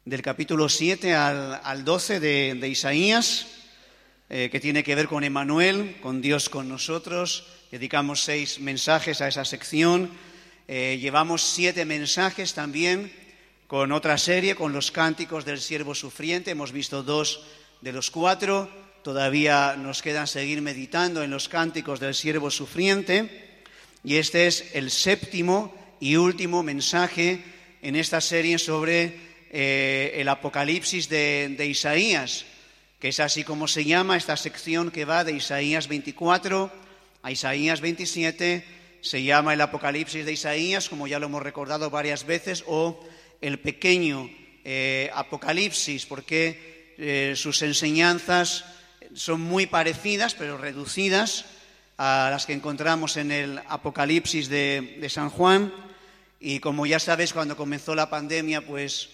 del capítulo 7 al 12 de Isaías, que tiene que ver con Emmanuel, con Dios con nosotros. Dedicamos 6 mensajes a esa sección. Llevamos 7 mensajes también con otra serie, con los cánticos del siervo sufriente. Hemos visto 2 de los 4. Todavía nos quedan seguir meditando en los cánticos del siervo sufriente. Y este es el 7º y último mensaje en esta serie sobre el Apocalipsis de Isaías, que es así como se llama esta sección que va de Isaías 24 a Isaías 27. Se llama el Apocalipsis de Isaías, como ya lo hemos recordado varias veces, o el pequeño Apocalipsis, porque sus enseñanzas son muy parecidas, pero reducidas a las que encontramos en el Apocalipsis de San Juan. Y como ya sabéis, cuando comenzó la pandemia, pues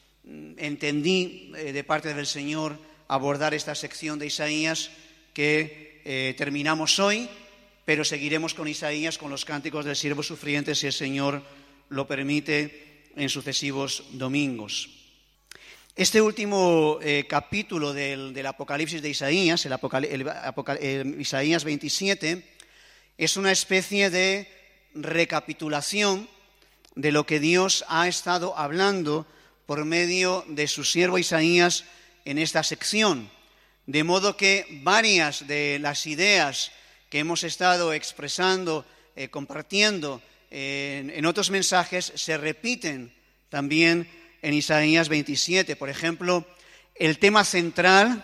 entendí de parte del Señor abordar esta sección de Isaías que terminamos hoy, pero seguiremos con Isaías, con los cánticos del siervo sufriente, si el Señor lo permite, en sucesivos domingos. Este último capítulo del Apocalipsis de Isaías, Isaías 27, es una especie de recapitulación de lo que Dios ha estado hablando por medio de su siervo Isaías en esta sección. De modo que varias de las ideas que hemos estado expresando, compartiendo en otros mensajes, se repiten también en Isaías 27. Por ejemplo, el tema central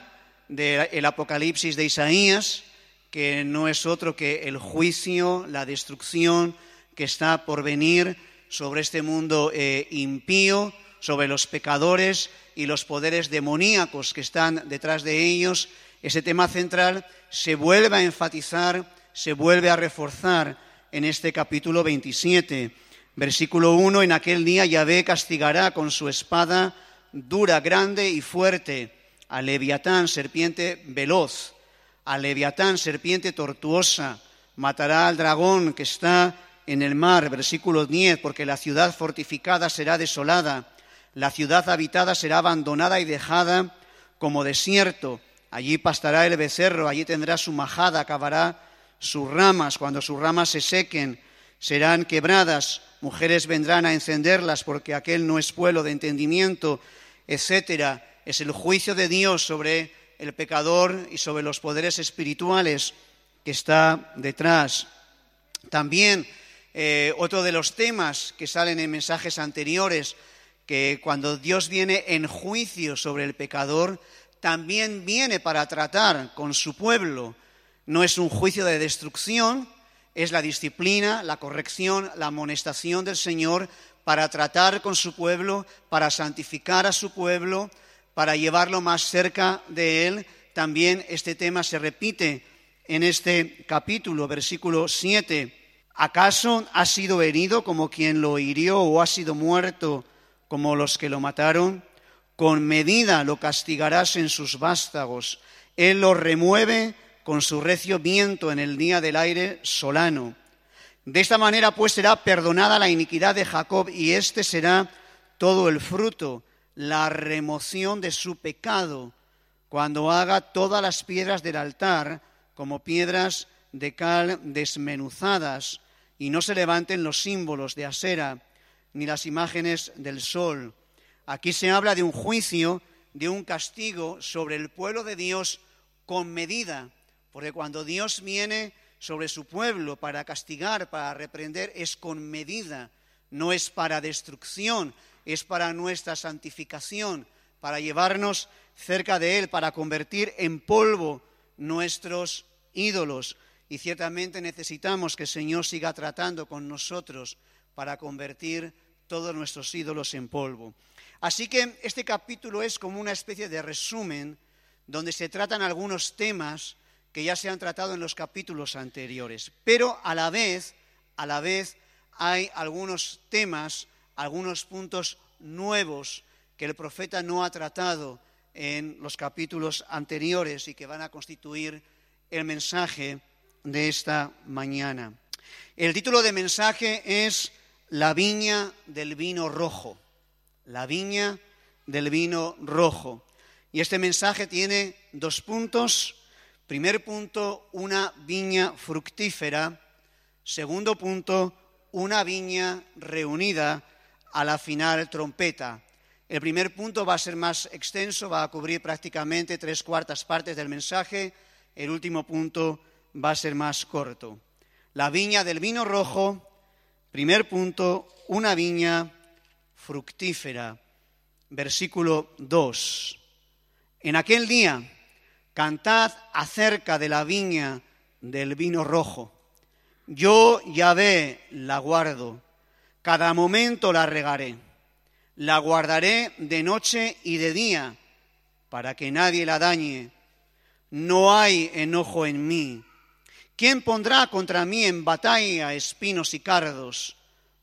del Apocalipsis de Isaías, que no es otro que el juicio, la destrucción que está por venir sobre este mundo impío, sobre los pecadores y los poderes demoníacos que están detrás de ellos. Ese tema central se vuelve a enfatizar, se vuelve a reforzar en este capítulo 27. Versículo 1, en aquel día Yahvé castigará con su espada dura, grande y fuerte a Leviatán, serpiente veloz, a Leviatán, serpiente tortuosa, matará al dragón que está en el mar. Versículo 10, porque la ciudad fortificada será desolada, la ciudad habitada será abandonada y dejada como desierto. Allí pastará el becerro, allí tendrá su majada, acabará sus ramas. Cuando sus ramas se sequen, serán quebradas. Mujeres vendrán a encenderlas, porque aquel no es pueblo de entendimiento, etcétera. Es el juicio de Dios sobre el pecador y sobre los poderes espirituales que está detrás. También otro de los temas que salen en mensajes anteriores, que cuando Dios viene en juicio sobre el pecador, también viene para tratar con su pueblo. No es un juicio de destrucción, es la disciplina, la corrección, la amonestación del Señor para tratar con su pueblo, para santificar a su pueblo, para llevarlo más cerca de Él. También este tema se repite en este capítulo, versículo 7. ¿Acaso ha sido herido como quien lo hirió o ha sido muerto como los que lo mataron? Con medida lo castigarás en sus vástagos. Él lo remueve con su recio viento en el día del aire solano. De esta manera, pues, será perdonada la iniquidad de Jacob, y este será todo el fruto, la remoción de su pecado, cuando haga todas las piedras del altar como piedras de cal desmenuzadas, y no se levanten los símbolos de Asera, ni las imágenes del sol. Aquí se habla de un juicio, de un castigo sobre el pueblo de Dios con medida, porque cuando Dios viene sobre su pueblo para castigar, para reprender, es con medida, no es para destrucción, es para nuestra santificación, para llevarnos cerca de Él, para convertir en polvo nuestros ídolos. Y ciertamente necesitamos que el Señor siga tratando con nosotros para convertir todos nuestros ídolos en polvo. Así que este capítulo es como una especie de resumen donde se tratan algunos temas que ya se han tratado en los capítulos anteriores. Pero a la vez hay algunos temas, algunos puntos nuevos que el profeta no ha tratado en los capítulos anteriores y que van a constituir el mensaje de esta mañana. El título de mensaje es La viña del vino rojo. La viña del vino rojo. Y este mensaje tiene 2 puntos. Primer punto, una viña fructífera. Segundo punto, una viña reunida a la final trompeta. El primer punto va a ser más extenso, va a cubrir prácticamente 3/4 partes del mensaje. El último punto va a ser más corto. La viña del vino rojo, primer punto, una viña fructífera. Versículo 2. En aquel día, cantad acerca de la viña del vino rojo. Yo, Yahvé, la guardo, cada momento la regaré. La guardaré de noche y de día, para que nadie la dañe. No hay enojo en mí. ¿Quién pondrá contra mí en batalla espinos y cardos?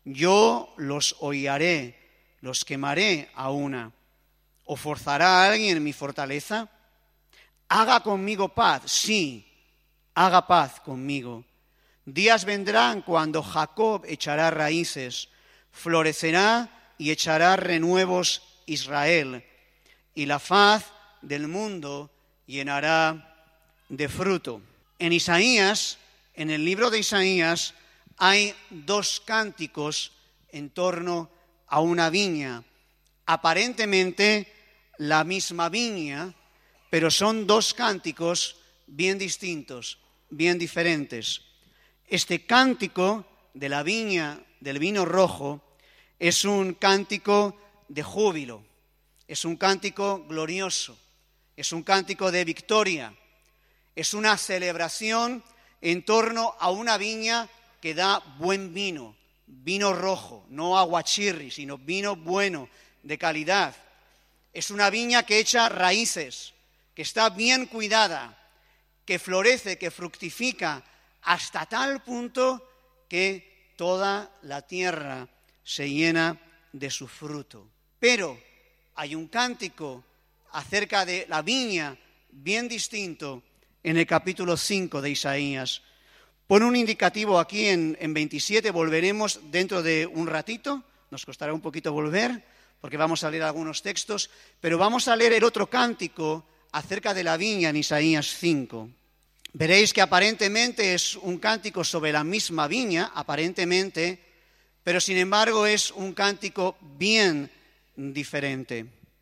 Yo los hollaré, los quemaré a una. ¿O forzará a alguien mi fortaleza? Haga conmigo paz, sí, haga paz conmigo. Días vendrán cuando Jacob echará raíces, florecerá y echará renuevos Israel, y la faz del mundo llenará de fruto. En Isaías, en el libro de Isaías, hay 2 cánticos en torno a una viña. Aparentemente la misma viña, pero son 2 cánticos bien distintos, bien diferentes. Este cántico de la viña del vino rojo es un cántico de júbilo, es un cántico glorioso, es un cántico de victoria, es una celebración en torno a una viña que da buen vino, vino rojo, no aguachirri, sino vino bueno, de calidad. Es una viña que echa raíces, que está bien cuidada, que florece, que fructifica, hasta tal punto que toda la tierra se llena de su fruto. Pero hay un cántico acerca de la viña bien distinto en el capítulo 5 de Isaías. Pon un indicativo aquí en 27, volveremos dentro de un ratito, nos costará un poquito volver, porque vamos a leer algunos textos, pero vamos a leer el otro cántico acerca de la viña en Isaías 5. Veréis que aparentemente es un cántico sobre la misma viña, aparentemente, pero sin embargo es un cántico bien diferente.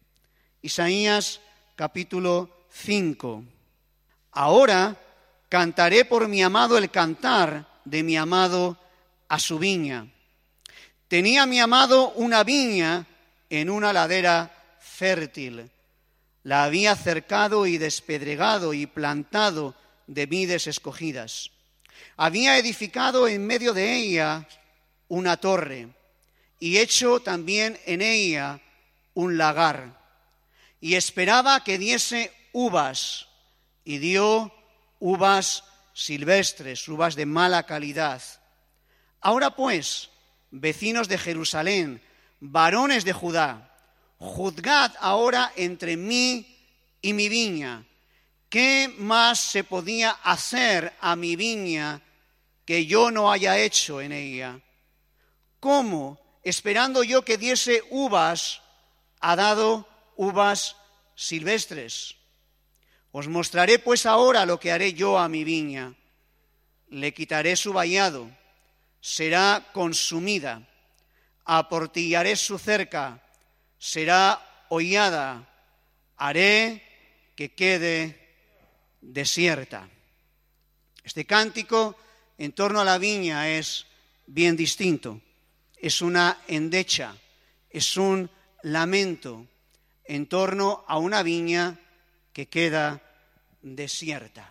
Isaías capítulo 5. Ahora cantaré por mi amado el cantar de mi amado a su viña. Tenía mi amado una viña en una ladera fértil. La había cercado y despedregado y plantado de vides escogidas. Había edificado en medio de ella una torre y hecho también en ella un lagar. Y esperaba que diese uvas, y dio uvas silvestres, uvas de mala calidad. Ahora pues, vecinos de Jerusalén, varones de Judá, juzgad ahora entre mí y mi viña. ¿Qué más se podía hacer a mi viña que yo no haya hecho en ella? ¿Cómo, esperando yo que diese uvas, ha dado uvas silvestres? Os mostraré pues ahora lo que haré yo a mi viña. Le quitaré su vallado, será consumida. Aportillaré su cerca, será hollada. Haré que quede desierta. Este cántico en torno a la viña es bien distinto. Es una endecha, es un lamento en torno a una viña que queda desierta.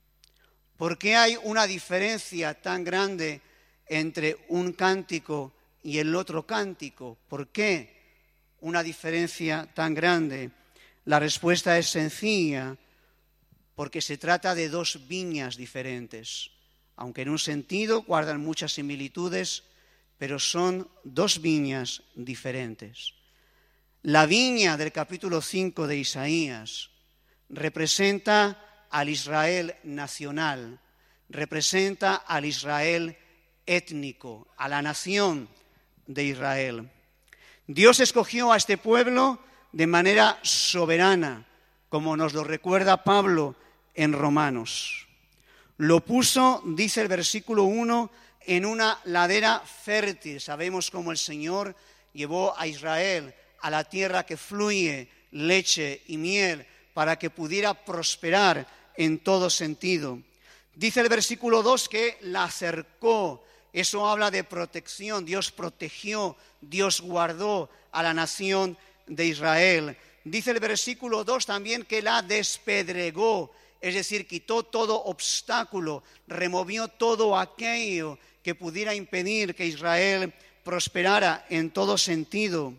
¿Por qué hay una diferencia tan grande entre un cántico y el otro cántico? ¿Por qué una diferencia tan grande? La respuesta es sencilla, porque se trata de 2 viñas diferentes. Aunque en un sentido guardan muchas similitudes, pero son 2 viñas diferentes. La viña del capítulo 5 de Isaías representa al Israel nacional, representa al Israel étnico, a la nación de Israel. Dios escogió a este pueblo de manera soberana, como nos lo recuerda Pablo en Romanos. Lo puso, dice el versículo 1, en una ladera fértil. Sabemos cómo el Señor llevó a Israel a la tierra que fluye leche y miel para que pudiera prosperar en todo sentido. Dice el versículo 2 que la cercó. Eso habla de protección. Dios protegió, Dios guardó a la nación de Israel. Dice el versículo 2 también que la despedregó, es decir, quitó todo obstáculo, removió todo aquello que pudiera impedir que Israel prosperara en todo sentido.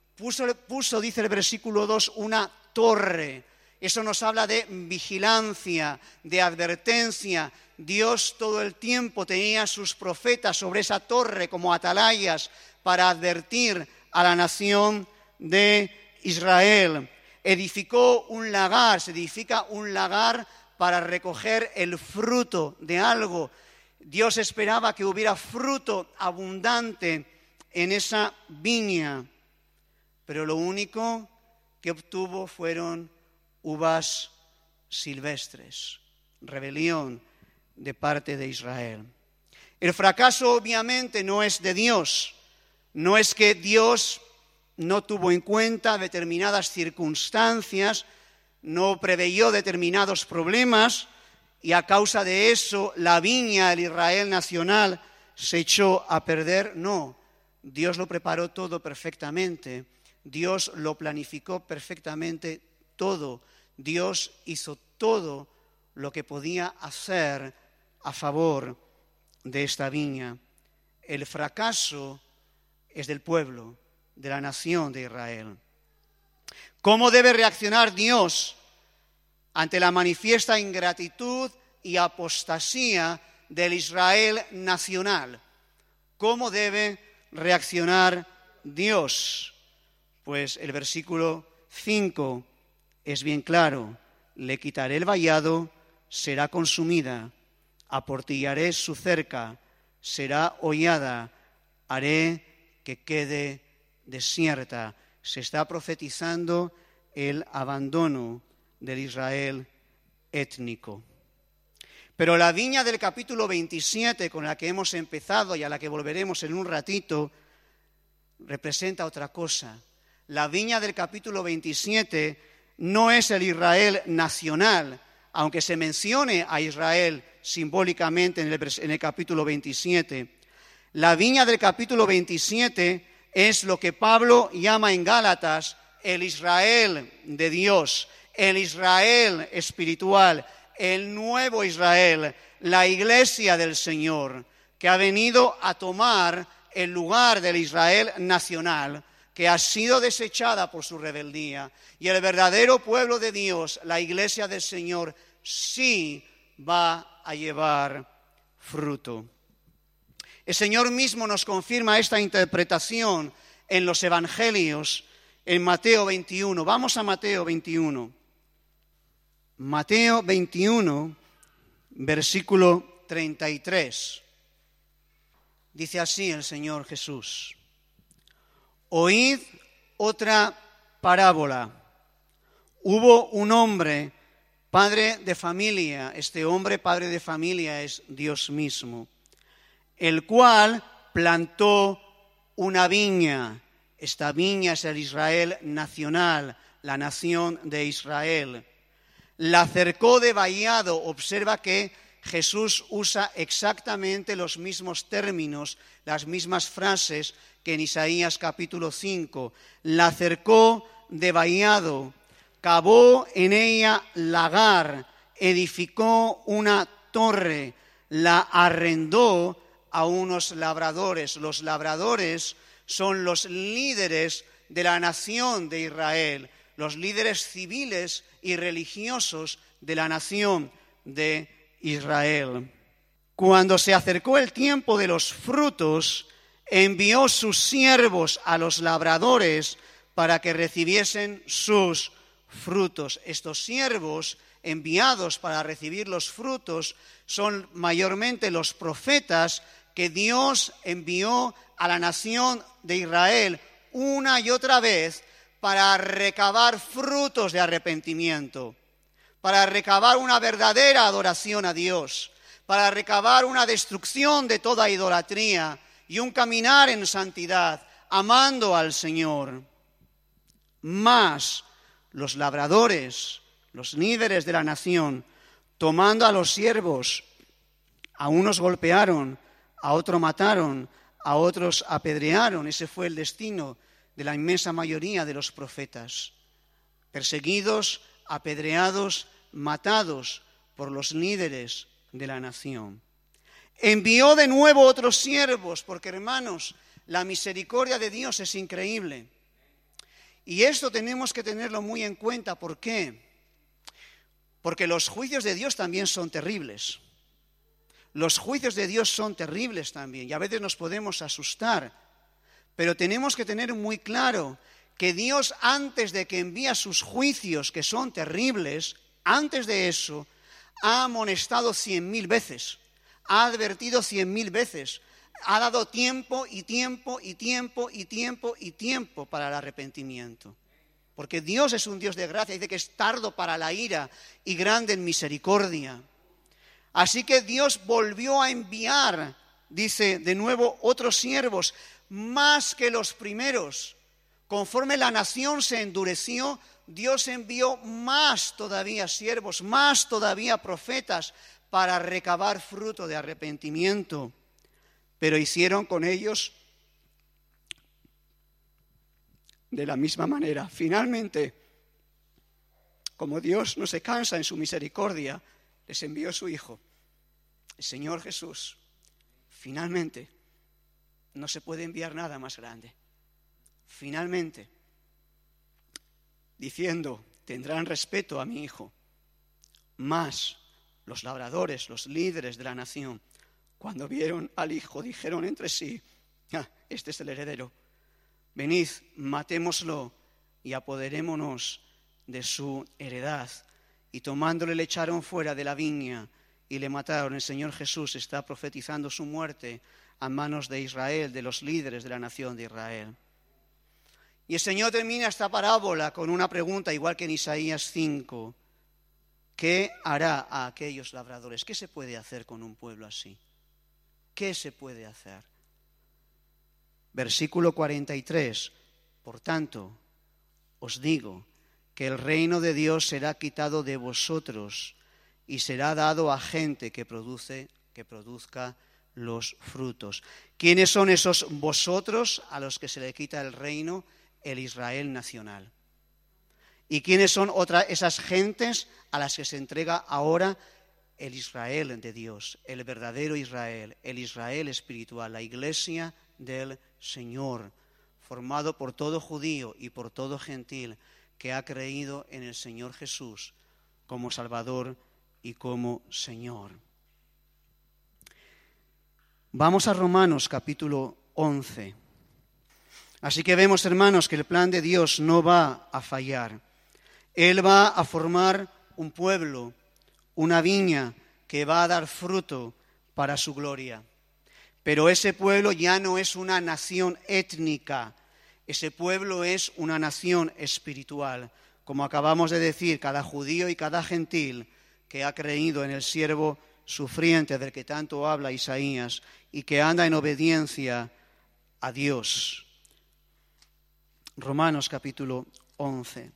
Puso, dice el versículo 2, una torre. Eso nos habla de vigilancia, de advertencia. Dios todo el tiempo tenía sus profetas sobre esa torre como atalayas para advertir a la nación de Israel. Edificó un lagar, se edifica un lagar para recoger el fruto de algo. Dios esperaba que hubiera fruto abundante en esa viña, pero lo único que obtuvo fueron uvas silvestres, rebelión de parte de Israel. El fracaso obviamente no es de Dios, no es que Dios no tuvo en cuenta determinadas circunstancias, no preveyó determinados problemas y a causa de eso la viña, el Israel nacional, se echó a perder. No, Dios lo preparó todo perfectamente, Dios lo planificó perfectamente todo, Dios hizo todo lo que podía hacer a favor de esta viña. El fracaso es del pueblo, de la nación de Israel. ¿Cómo debe reaccionar Dios ante la manifiesta ingratitud y apostasía del Israel nacional? ¿Cómo debe reaccionar Dios? Pues el versículo 5 es bien claro. Le quitaré el vallado, será consumida, aportillaré su cerca, será hollada, haré que quede desierta. Se está profetizando el abandono del Israel étnico. Pero la viña del capítulo 27, con la que hemos empezado y a la que volveremos en un ratito, representa otra cosa. La viña del capítulo 27 no es el Israel nacional, aunque se mencione a Israel simbólicamente en el capítulo 27. La viña del capítulo 27 es lo que Pablo llama en Gálatas el Israel de Dios, el Israel espiritual, el nuevo Israel, la iglesia del Señor, que ha venido a tomar el lugar del Israel nacional, que ha sido desechada por su rebeldía. Y el verdadero pueblo de Dios, la iglesia del Señor, sí va a llevar fruto. El Señor mismo nos confirma esta interpretación en los evangelios, en Mateo 21. Vamos a Mateo 21. Mateo 21, versículo 33. Dice así el Señor Jesús: Oíd otra parábola. Hubo un hombre, padre de familia. Este hombre, padre de familia, es Dios mismo, el cual plantó una viña. Esta viña es el Israel nacional, la nación de Israel. La cercó de vallado. Observa que Jesús usa exactamente los mismos términos, las mismas frases que en Isaías capítulo 5. La cercó de vallado, cavó en ella lagar, edificó una torre, la arrendó a unos labradores. Los labradores son los líderes de la nación de Israel, los líderes civiles y religiosos de la nación de Israel. Cuando se acercó el tiempo de los frutos, envió sus siervos a los labradores para que recibiesen sus frutos. Estos siervos enviados para recibir los frutos son mayormente los profetas que Dios envió a la nación de Israel una y otra vez para recabar frutos de arrepentimiento, para recabar una verdadera adoración a Dios, para recabar una destrucción de toda idolatría y un caminar en santidad, amando al Señor. Mas los labradores, los líderes de la nación, tomando a los siervos, a unos golpearon, a otros mataron, a otros apedrearon. Ese fue el destino de la inmensa mayoría de los profetas. Perseguidos, apedreados, matados por los líderes de la nación. Envió de nuevo otros siervos, porque hermanos, la misericordia de Dios es increíble. Y esto tenemos que tenerlo muy en cuenta. ¿Por qué? Porque los juicios de Dios también son terribles. Los juicios de Dios son terribles también y a veces nos podemos asustar. Pero tenemos que tener muy claro que Dios, antes de que envía sus juicios, que son terribles, antes de eso, ha amonestado 100.000 veces, ha advertido 100.000 veces, ha dado tiempo y tiempo y tiempo y tiempo y tiempo para el arrepentimiento. Porque Dios es un Dios de gracia, dice que es tardo para la ira y grande en misericordia. Así que Dios volvió a enviar, dice de nuevo, otros siervos, más que los primeros. Conforme la nación se endureció, Dios envió más todavía siervos, más todavía profetas para recabar fruto de arrepentimiento. Pero hicieron con ellos de la misma manera. Finalmente, como Dios no se cansa en su misericordia, les envió su Hijo, el Señor Jesús. Finalmente, no se puede enviar nada más grande. Finalmente, diciendo, tendrán respeto a mi Hijo. Mas los labradores, los líderes de la nación, cuando vieron al Hijo, dijeron entre sí, este es el heredero. Venid, matémoslo y apoderémonos de su heredad. Y tomándole le echaron fuera de la viña y le mataron. El Señor Jesús está profetizando su muerte a manos de Israel, de los líderes de la nación de Israel. Y el Señor termina esta parábola con una pregunta, igual que en Isaías 5. ¿Qué hará a aquellos labradores? ¿Qué se puede hacer con un pueblo así? ¿Qué se puede hacer? Versículo 43. Por tanto, os digo que el reino de Dios será quitado de vosotros y será dado a gente que produzca los frutos. ¿Quiénes son esos vosotros a los que se le quita el reino? El Israel nacional. ¿Y quiénes son esas gentes a las que se entrega ahora? El Israel de Dios, el verdadero Israel, el Israel espiritual, la iglesia del Señor, formado por todo judío y por todo gentil que ha creído en el Señor Jesús como Salvador y como Señor. Vamos a Romanos capítulo 11. Así que vemos, hermanos, que el plan de Dios no va a fallar. Él va a formar un pueblo, una viña que va a dar fruto para su gloria. Pero ese pueblo ya no es una nación étnica, ese pueblo es una nación espiritual. Como acabamos de decir, cada judío y cada gentil que ha creído en el siervo sufriente del que tanto habla Isaías y que anda en obediencia a Dios. Romanos capítulo 11.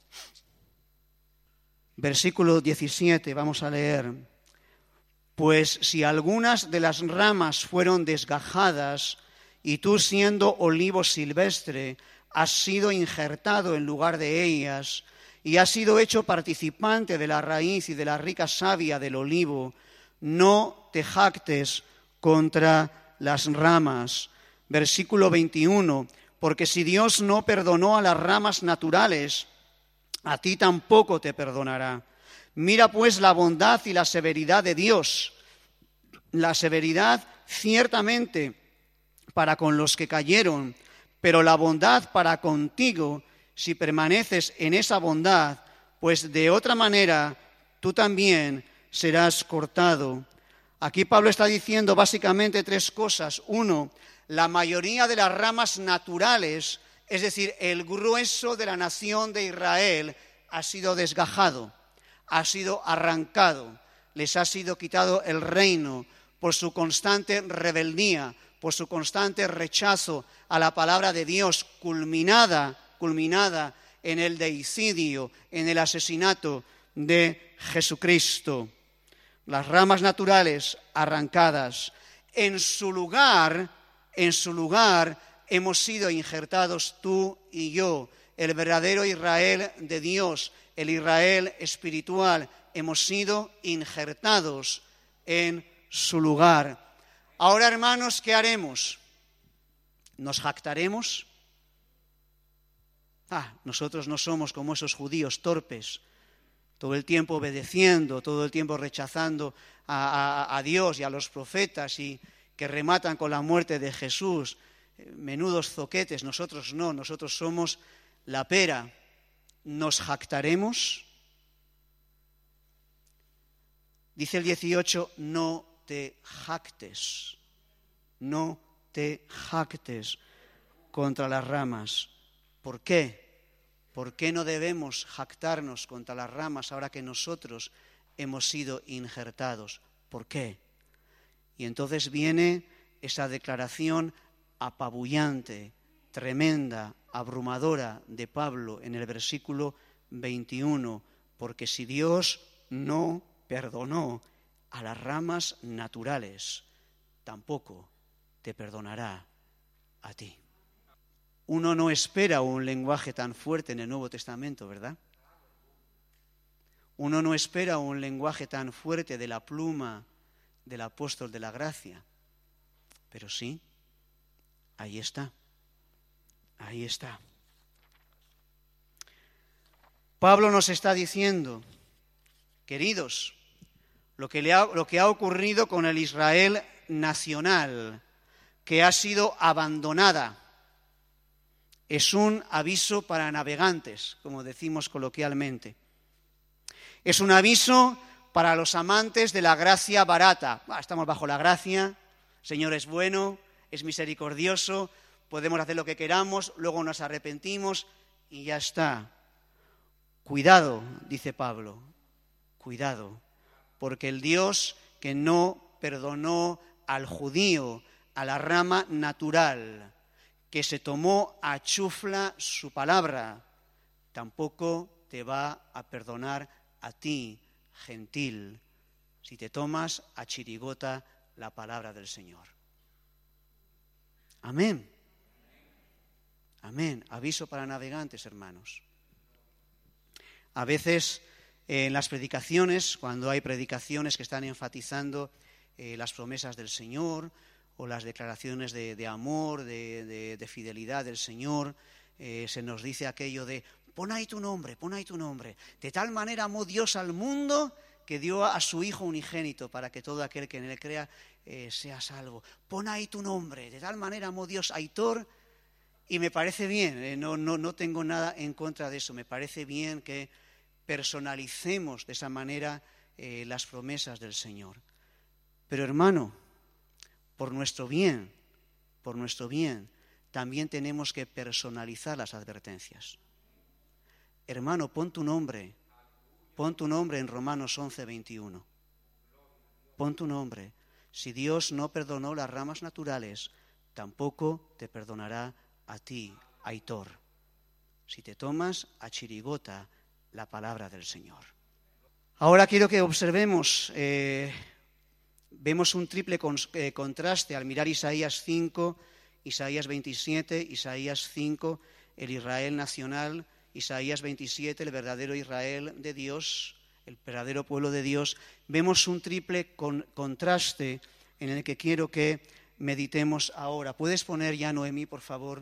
Versículo 17, vamos a leer. Pues si algunas de las ramas fueron desgajadas y tú siendo olivo silvestre has sido injertado en lugar de ellas y has sido hecho participante de la raíz y de la rica savia del olivo, no te jactes contra las ramas. Versículo 21, porque si Dios no perdonó a las ramas naturales, a ti tampoco te perdonará. Mira pues la bondad y la severidad de Dios. La severidad ciertamente para con los que cayeron, pero la bondad para contigo si permaneces en esa bondad, pues de otra manera tú también serás cortado. Aquí Pablo está diciendo básicamente tres cosas. Uno, la mayoría de las ramas naturales Es decir, el grueso de la nación de Israel ha sido desgajado, ha sido arrancado, les ha sido quitado el reino por su constante rebeldía, por su constante rechazo a la palabra de Dios, culminada en el deicidio, en el asesinato de Jesucristo. Las ramas naturales arrancadas. En su lugar hemos sido injertados tú y yo, el verdadero Israel de Dios, el Israel espiritual. Hemos sido injertados en su lugar. Ahora, hermanos, ¿qué haremos? ¿Nos jactaremos? Nosotros no somos como esos judíos torpes, todo el tiempo obedeciendo, todo el tiempo rechazando a Dios y a los profetas y que rematan con la muerte de Jesús. Menudos zoquetes. Nosotros no, nosotros somos la pera. ¿Nos jactaremos? Dice el 18, no te jactes contra las ramas. ¿Por qué? ¿Por qué no debemos jactarnos contra las ramas ahora que nosotros hemos sido injertados? ¿Por qué? Y entonces viene esa declaración apabullante, tremenda, abrumadora de Pablo en el versículo 21, porque si Dios no perdonó a las ramas naturales, tampoco te perdonará a ti. Uno no espera un lenguaje tan fuerte en el Nuevo Testamento, ¿verdad? Uno no espera un lenguaje tan fuerte de la pluma del apóstol de la gracia. Pero sí, ahí está. Pablo nos está diciendo, queridos, lo que ha ocurrido con el Israel nacional, que ha sido abandonada, es un aviso para navegantes, como decimos coloquialmente. Es un aviso para los amantes de la gracia barata. Estamos bajo la gracia, el Señor es bueno, es misericordioso, podemos hacer lo que queramos, luego nos arrepentimos y ya está. Cuidado, dice Pablo, cuidado, porque el Dios que no perdonó al judío, a la rama natural, que se tomó a chufla su palabra, tampoco te va a perdonar a ti, gentil, si te tomas a chirigota la palabra del Señor. Amén. Amén. Aviso para navegantes, hermanos. A veces en las predicaciones, cuando hay predicaciones que están enfatizando las promesas del Señor o las declaraciones de amor, de fidelidad del Señor, se nos dice aquello de pon ahí tu nombre. De tal manera amó Dios al mundo que dio a su Hijo unigénito para que todo aquel que en él crea sea salvo. Pon ahí tu nombre. De tal manera amó Dios a Aitor. Y me parece bien, no tengo nada en contra de eso. Me parece bien que personalicemos de esa manera las promesas del Señor. Pero hermano, por nuestro bien, también tenemos que personalizar las advertencias. Hermano, pon tu nombre en Romanos 11:21. Pon tu nombre. Si Dios no perdonó las ramas naturales, tampoco te perdonará a ti, Aitor, si te tomas a chirigota la palabra del Señor. Ahora quiero que observemos, vemos un triple contraste al mirar Isaías 5, Isaías 27, Isaías 5, el Israel nacional, Isaías 27, el verdadero Israel de Dios, el verdadero pueblo de Dios. Vemos un triple contraste en el que quiero que meditemos ahora. ¿Puedes poner ya, Noemí, por favor,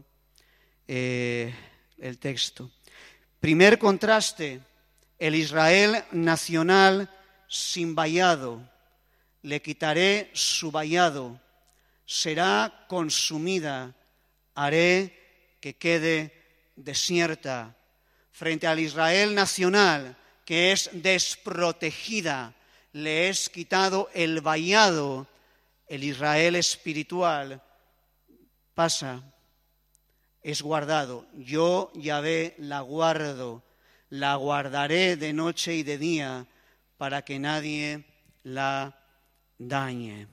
el texto? Primer contraste, el Israel nacional sin vallado. Le quitaré su vallado, será consumida, haré que quede desierta. Frente al Israel nacional, que es desprotegida, le es quitado el vallado. El Israel espiritual pasa es guardado. Yo, Yahvé, la guardo, la guardaré de noche y de día para que nadie la dañe.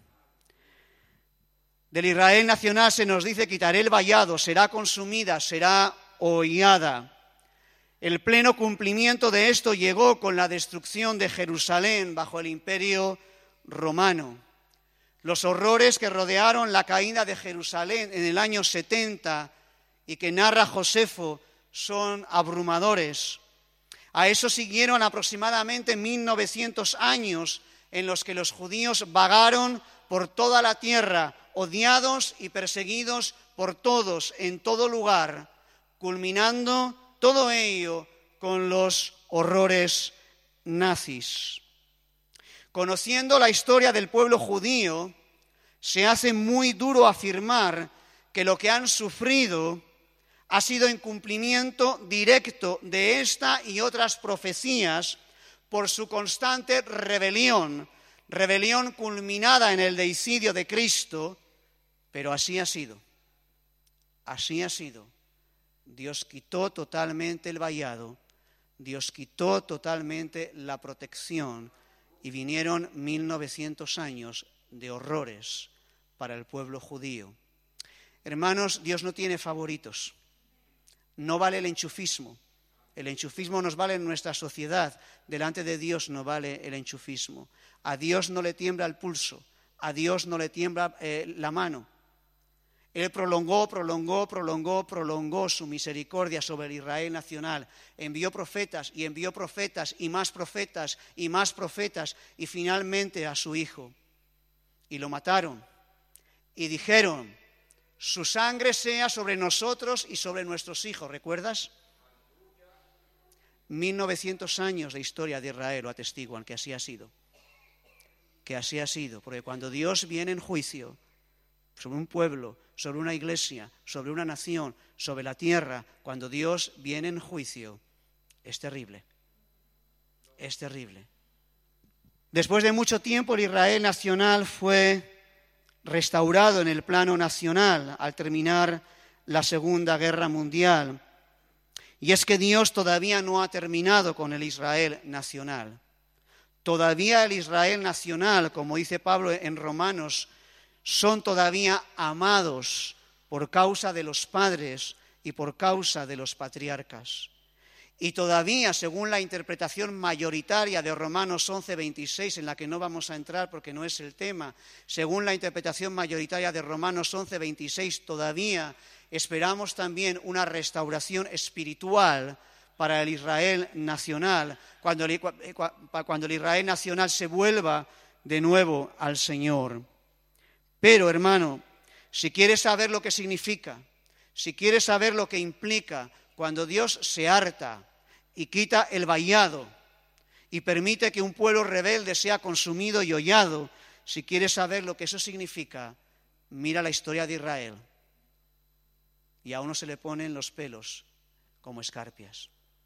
Del Israel nacional se nos dice: quitaré el vallado, será consumida, será hollada. El pleno cumplimiento de esto llegó con la destrucción de Jerusalén bajo el Imperio Romano. Los horrores que rodearon la caída de Jerusalén en el año 70 y que narra Josefo son abrumadores. A eso siguieron aproximadamente 1900 años en los que los judíos vagaron por toda la tierra, odiados y perseguidos por todos, en todo lugar, culminando todo ello con los horrores nazis. Conociendo la historia del pueblo judío, se hace muy duro afirmar que lo que han sufrido ha sido incumplimiento directo de esta y otras profecías por su constante rebelión culminada en el deicidio de Cristo, pero así ha sido. Así ha sido. Dios quitó totalmente el vallado, Dios quitó totalmente la protección y vinieron 1900 años de horrores para el pueblo judío. Hermanos, Dios no tiene favoritos. No vale el enchufismo. El enchufismo nos vale en nuestra sociedad. Delante de Dios no vale el enchufismo. A Dios no le tiembla el pulso. A Dios no le tiembla la mano. Él prolongó su misericordia sobre el Israel nacional. Envió profetas y más profetas y más profetas y finalmente a su Hijo. Y lo mataron. Y dijeron: su sangre sea sobre nosotros y sobre nuestros hijos. ¿Recuerdas? 1900 años de historia de Israel lo atestiguan que así ha sido. Que así ha sido. Porque cuando Dios viene en juicio sobre un pueblo, sobre una iglesia, sobre una nación, sobre la tierra, cuando Dios viene en juicio, es terrible. Es terrible. Después de mucho tiempo, el Israel nacional fue restaurado en el plano nacional al terminar la Segunda Guerra Mundial. Y es que Dios todavía no ha terminado con el Israel nacional. Todavía el Israel nacional, como dice Pablo en Romanos, son todavía amados por causa de los padres y por causa de los patriarcas. Y todavía, según la interpretación mayoritaria de Romanos 11:26, en la que no vamos a entrar porque no es el tema, según la interpretación mayoritaria de Romanos 11:26, todavía esperamos también una restauración espiritual para el Israel nacional, cuando el Israel nacional se vuelva de nuevo al Señor. Pero, hermano, si quieres saber lo que significa, si quieres saber lo que implica cuando Dios se harta y quita el vallado y permite que un pueblo rebelde sea consumido y hollado, si quieres saber lo que eso significa, mira la historia de Israel. Y a uno se le ponen los pelos como escarpias.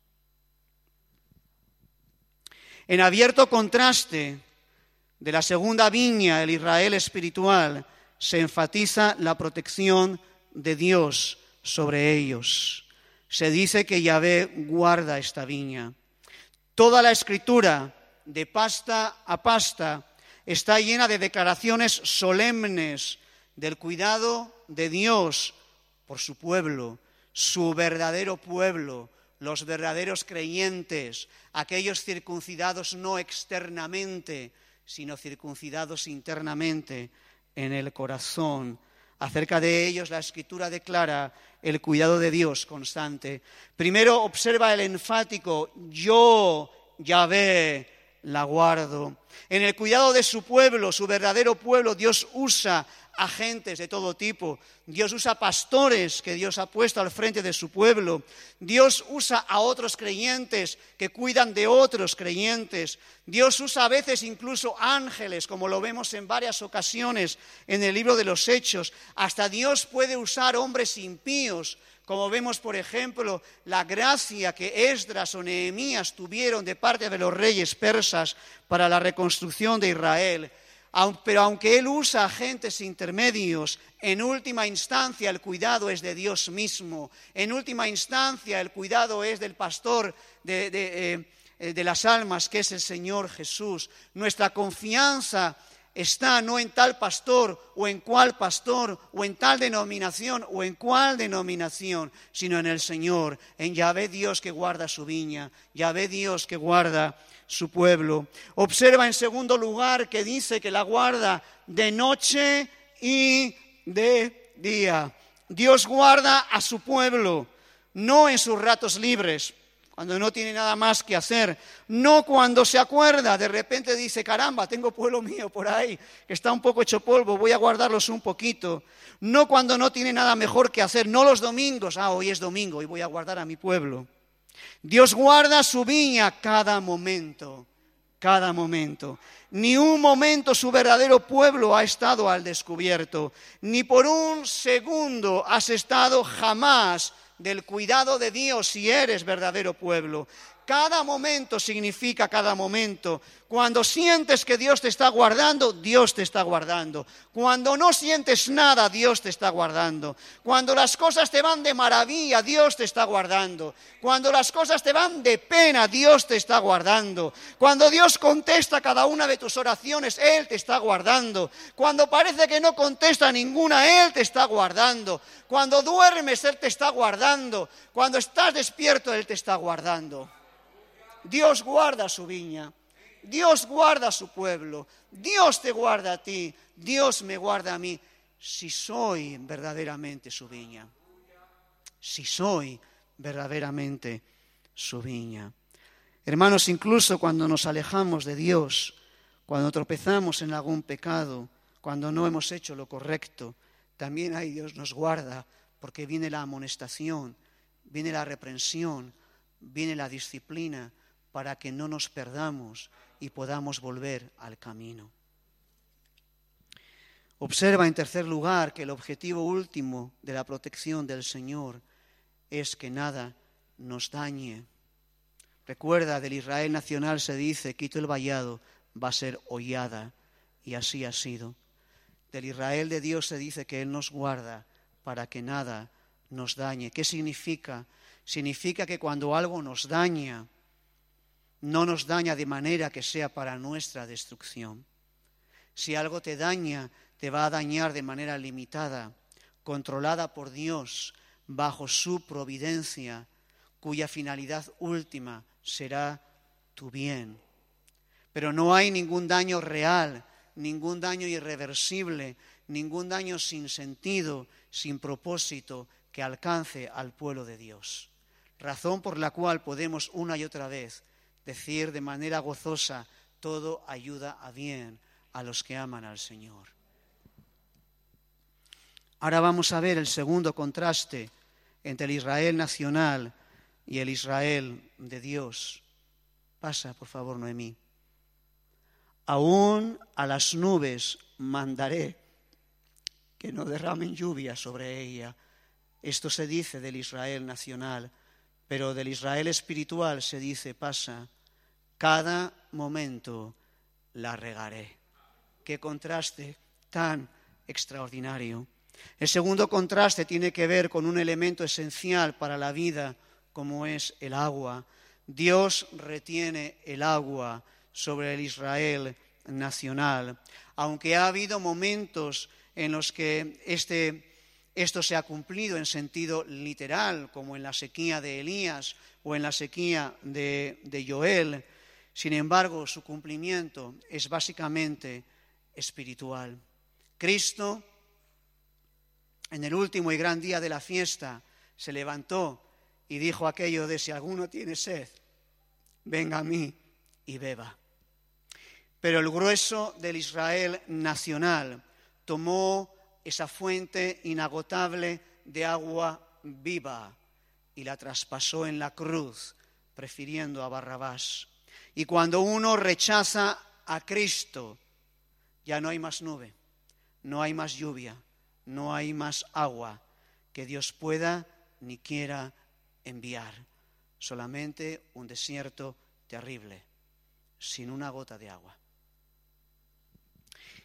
En abierto contraste de la segunda viña, el Israel espiritual, se enfatiza la protección de Dios sobre ellos. Se dice que Yahvé guarda esta viña. Toda la Escritura, de pasta a pasta, está llena de declaraciones solemnes del cuidado de Dios por su pueblo, su verdadero pueblo, los verdaderos creyentes, aquellos circuncidados no externamente, sino circuncidados internamente en el corazón. Acerca de ellos la Escritura declara el cuidado de Dios constante. Primero observa el enfático: yo, Yahvé, la guardo. En el cuidado de su pueblo, su verdadero pueblo, Dios usa agentes de todo tipo. Dios usa pastores que Dios ha puesto al frente de su pueblo. Dios usa a otros creyentes que cuidan de otros creyentes. Dios usa a veces incluso ángeles, como lo vemos en varias ocasiones en el libro de los Hechos. Hasta Dios puede usar hombres impíos, como vemos, por ejemplo, la gracia que Esdras o Nehemías tuvieron de parte de los reyes persas para la reconstrucción de Israel. Pero aunque Él usa agentes intermedios, en última instancia el cuidado es de Dios mismo. En última instancia el cuidado es del pastor de las almas, que es el Señor Jesús. Nuestra confianza está no en tal pastor o en cual pastor o en tal denominación o en cual denominación, sino en el Señor, en Yahvé Dios que guarda su viña, Yahvé Dios que guarda su pueblo. Observa en segundo lugar que dice que la guarda de noche y de día. Dios guarda a su pueblo, no en sus ratos libres, cuando no tiene nada más que hacer, no cuando se acuerda, de repente dice, caramba, tengo pueblo mío por ahí, que está un poco hecho polvo, voy a guardarlos un poquito. No cuando no tiene nada mejor que hacer, no los domingos, hoy es domingo y voy a guardar a mi pueblo. Dios guarda su viña cada momento, cada momento. Ni un momento su verdadero pueblo ha estado al descubierto, ni por un segundo has estado jamás del cuidado de Dios si eres verdadero pueblo. Cada momento significa cada momento. Cuando sientes que Dios te está guardando, Dios te está guardando. Cuando no sientes nada, Dios te está guardando. Cuando las cosas te van de maravilla, Dios te está guardando. Cuando las cosas te van de pena, Dios te está guardando. Cuando Dios contesta cada una de tus oraciones, Él te está guardando. Cuando parece que no contesta ninguna, Él te está guardando. Cuando duermes, Él te está guardando. Cuando estás despierto, Él te está guardando. Dios guarda su viña, Dios guarda su pueblo, Dios te guarda a ti, Dios me guarda a mí, si soy verdaderamente su viña, si soy verdaderamente su viña. Hermanos, incluso cuando nos alejamos de Dios, cuando tropezamos en algún pecado, cuando no hemos hecho lo correcto, también ahí Dios nos guarda, porque viene la amonestación, viene la reprensión, viene la disciplina, para que no nos perdamos y podamos volver al camino. Observa en tercer lugar que el objetivo último de la protección del Señor es que nada nos dañe. Recuerda, del Israel nacional se dice, quito el vallado, va a ser hollada, y así ha sido. Del Israel de Dios se dice que Él nos guarda para que nada nos dañe. ¿Qué significa? Significa que cuando algo nos daña, no nos daña de manera que sea para nuestra destrucción. Si algo te daña, te va a dañar de manera limitada, controlada por Dios, bajo su providencia, cuya finalidad última será tu bien. Pero no hay ningún daño real, ningún daño irreversible, ningún daño sin sentido, sin propósito, que alcance al pueblo de Dios. Razón por la cual podemos una y otra vez decir de manera gozosa, todo ayuda a bien a los que aman al Señor. Ahora vamos a ver el segundo contraste entre el Israel nacional y el Israel de Dios. Pasa, por favor, Noemí. Aún a las nubes mandaré que no derramen lluvia sobre ella. Esto se dice del Israel nacional, pero del Israel espiritual se dice, pasa, cada momento la regaré. Qué contraste tan extraordinario. El segundo contraste tiene que ver con un elemento esencial para la vida, como es el agua. Dios retiene el agua sobre el Israel nacional. Aunque ha habido momentos en los que esto se ha cumplido en sentido literal, como en la sequía de Elías o en la sequía de Joel, sin embargo, su cumplimiento es básicamente espiritual. Cristo, en el último y gran día de la fiesta, se levantó y dijo aquello de: si alguno tiene sed, venga a mí y beba. Pero el grueso del Israel nacional tomó esa fuente inagotable de agua viva y la traspasó en la cruz, prefiriendo a Barrabás. Y cuando uno rechaza a Cristo, ya no hay más nube, no hay más lluvia, no hay más agua que Dios pueda ni quiera enviar. Solamente un desierto terrible, sin una gota de agua.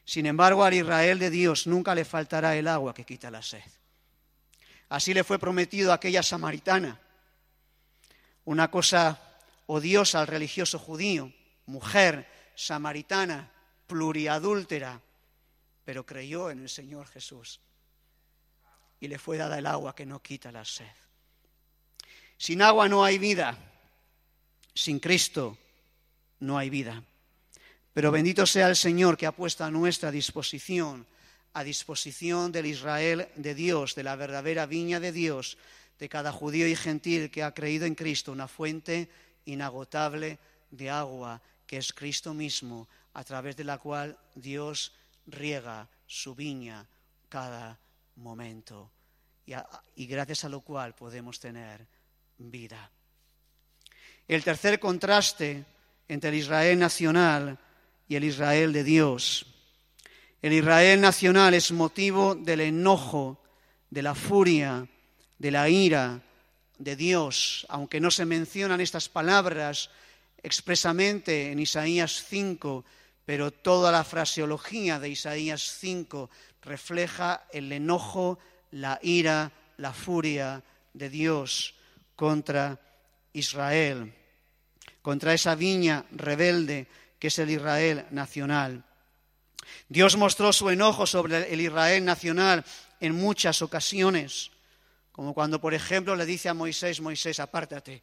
Sin embargo, al Israel de Dios nunca le faltará el agua que quita la sed. Así le fue prometido a aquella samaritana, una cosa odiosa al religioso judío, mujer samaritana, pluriadúltera, pero creyó en el Señor Jesús y le fue dada el agua que no quita la sed. Sin agua no hay vida, sin Cristo no hay vida. Pero bendito sea el Señor que ha puesto a nuestra disposición, a disposición del Israel de Dios, de la verdadera viña de Dios, de cada judío y gentil que ha creído en Cristo, una fuente inagotable de agua, que es Cristo mismo, a través de la cual Dios riega su viña cada momento, y gracias a lo cual podemos tener vida. El tercer contraste entre el Israel nacional y el Israel de Dios. El Israel nacional es motivo del enojo, de la furia, de la ira de Dios, aunque no se mencionan estas palabras expresamente en Isaías 5, pero toda la fraseología de Isaías 5 refleja el enojo, la ira, la furia de Dios contra Israel, contra esa viña rebelde que es el Israel nacional. Dios mostró su enojo sobre el Israel nacional en muchas ocasiones, como cuando, por ejemplo, le dice a Moisés: Moisés, apártate,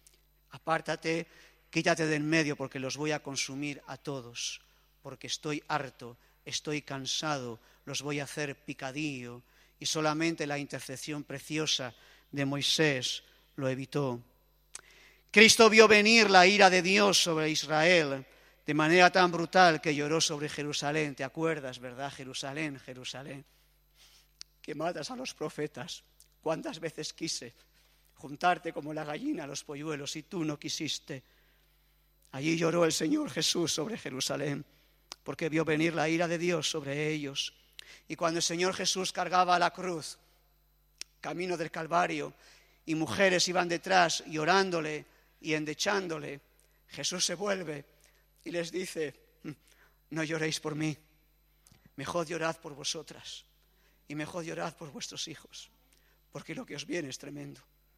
quítate del medio porque los voy a consumir a todos, porque estoy harto, estoy cansado, los voy a hacer picadillo. Y solamente la intercesión preciosa de Moisés lo evitó. Cristo vio venir la ira de Dios sobre Israel de manera tan brutal que lloró sobre Jerusalén. ¿Te acuerdas, verdad? Jerusalén, Jerusalén, que matas a los profetas. ¿Cuántas veces quise juntarte como la gallina a los polluelos y tú no quisiste? Allí lloró el Señor Jesús sobre Jerusalén, porque vio venir la ira de Dios sobre ellos. Y cuando el Señor Jesús cargaba la cruz, camino del Calvario, y mujeres iban detrás llorándole y endechándole, Jesús se vuelve y les dice: no lloréis por mí, mejor llorad por vosotras y mejor llorad por vuestros hijos, porque lo que os viene es tremendo.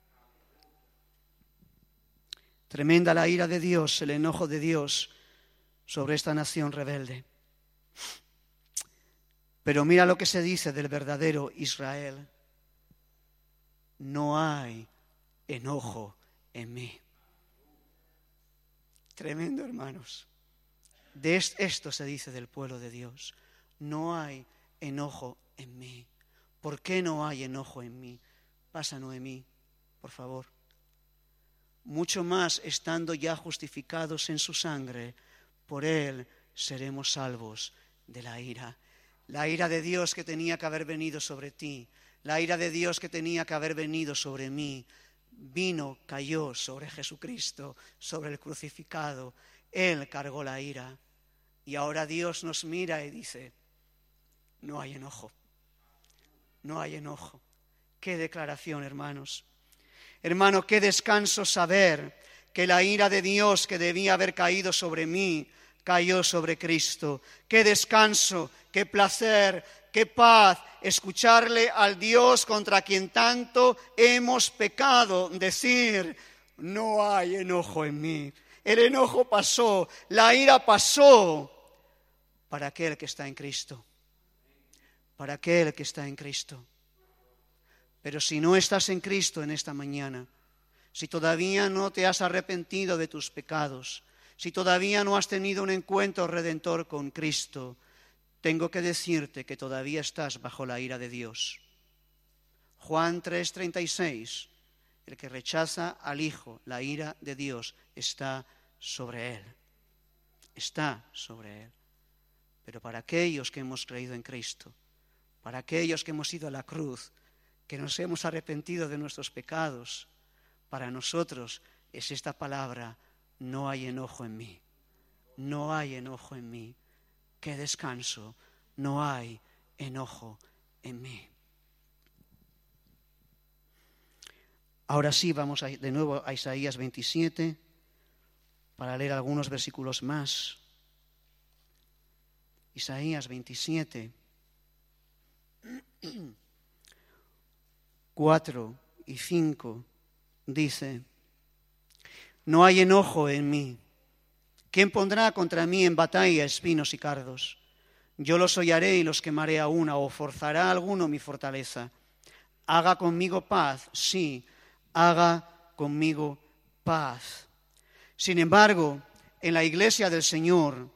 Tremenda la ira de Dios, el enojo de Dios sobre esta nación rebelde. Pero mira lo que se dice del verdadero Israel: no hay enojo en mí. Tremendo, hermanos. De esto se dice del pueblo de Dios: no hay enojo en mí. ¿Por qué no hay enojo en mí? Pasa, Noemí, por favor. Mucho más estando ya justificados en su sangre, por él seremos salvos de la ira. La ira de Dios que tenía que haber venido sobre ti, la ira de Dios que tenía que haber venido sobre mí, cayó sobre Jesucristo, sobre el crucificado. Él cargó la ira. Y ahora Dios nos mira y dice: no hay enojo. No hay enojo. Qué declaración, hermanos. Hermano, qué descanso saber que la ira de Dios que debía haber caído sobre mí, cayó sobre Cristo. Qué descanso, qué placer, qué paz escucharle al Dios contra quien tanto hemos pecado decir: no hay enojo en mí. El enojo pasó, la ira pasó para aquel que está en Cristo. Para aquel que está en Cristo. Pero si no estás en Cristo en esta mañana, si todavía no te has arrepentido de tus pecados, si todavía no has tenido un encuentro redentor con Cristo, tengo que decirte que todavía estás bajo la ira de Dios. Juan 3:36, el que rechaza al Hijo, la ira de Dios está sobre él. Está sobre él. Pero para aquellos que hemos creído en Cristo, para aquellos que hemos ido a la cruz, que nos hemos arrepentido de nuestros pecados, para nosotros es esta palabra: no hay enojo en mí. No hay enojo en mí. ¡Qué descanso! No hay enojo en mí. Ahora sí, vamos de nuevo a Isaías 27 para leer algunos versículos más. Isaías 27, 4 y 5 dice: no hay enojo en mí. ¿Quién pondrá contra mí en batalla espinos y cardos? Yo los hollaré y los quemaré a una, o forzará alguno mi fortaleza. Haga conmigo paz, sí, haga conmigo paz. Sin embargo, en la iglesia del Señor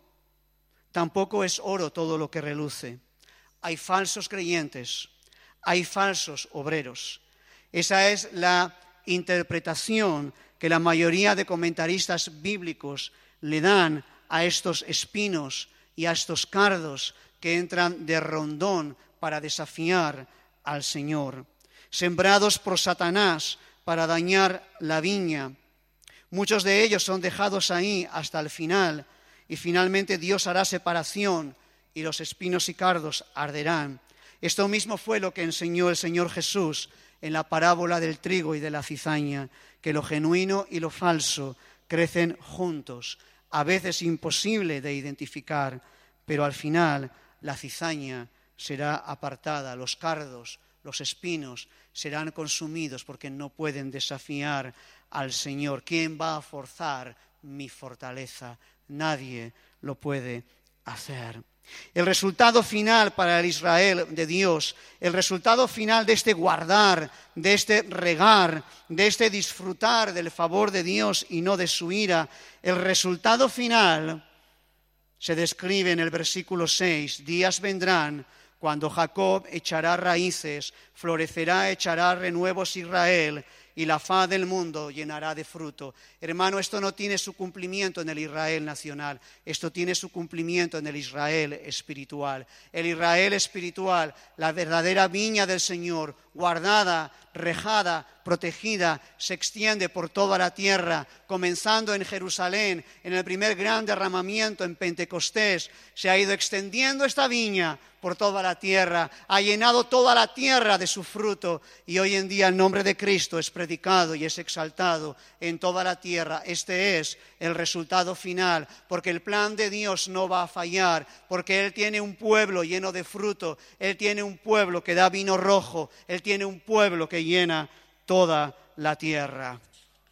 tampoco es oro todo lo que reluce. Hay falsos creyentes, hay falsos obreros. Esa es la interpretación que la mayoría de comentaristas bíblicos le dan a estos espinos y a estos cardos que entran de rondón para desafiar al Señor. Sembrados por Satanás para dañar la viña. Muchos de ellos son dejados ahí hasta el final, y finalmente Dios hará separación y los espinos y cardos arderán. Esto mismo fue lo que enseñó el Señor Jesús en la parábola del trigo y de la cizaña, que lo genuino y lo falso crecen juntos, a veces imposible de identificar, pero al final la cizaña será apartada, los cardos, los espinos serán consumidos porque no pueden desafiar al Señor. ¿Quién va a forzar mi fortaleza? Nadie lo puede hacer. El resultado final para el Israel de Dios, el resultado final de este guardar, de este regar, de este disfrutar del favor de Dios y no de su ira, el resultado final se describe en el versículo 6. Días vendrán cuando Jacob echará raíces, florecerá, echará renuevos Israel, y la faz del mundo llenará de fruto. Hermano, esto no tiene su cumplimiento en el Israel nacional, esto tiene su cumplimiento en el Israel espiritual. El Israel espiritual, la verdadera viña del Señor, guardada, rejada, protegida, se extiende por toda la tierra, comenzando en Jerusalén, en el primer gran derramamiento en Pentecostés. Se ha ido extendiendo esta viña por toda la tierra, ha llenado toda la tierra de su fruto, y hoy en día el nombre de Cristo es predicado y es exaltado en toda la tierra. Este es el resultado final, porque el plan de Dios no va a fallar, porque Él tiene un pueblo lleno de fruto, Él tiene un pueblo que da vino rojo, Él tiene un pueblo que llena toda la tierra.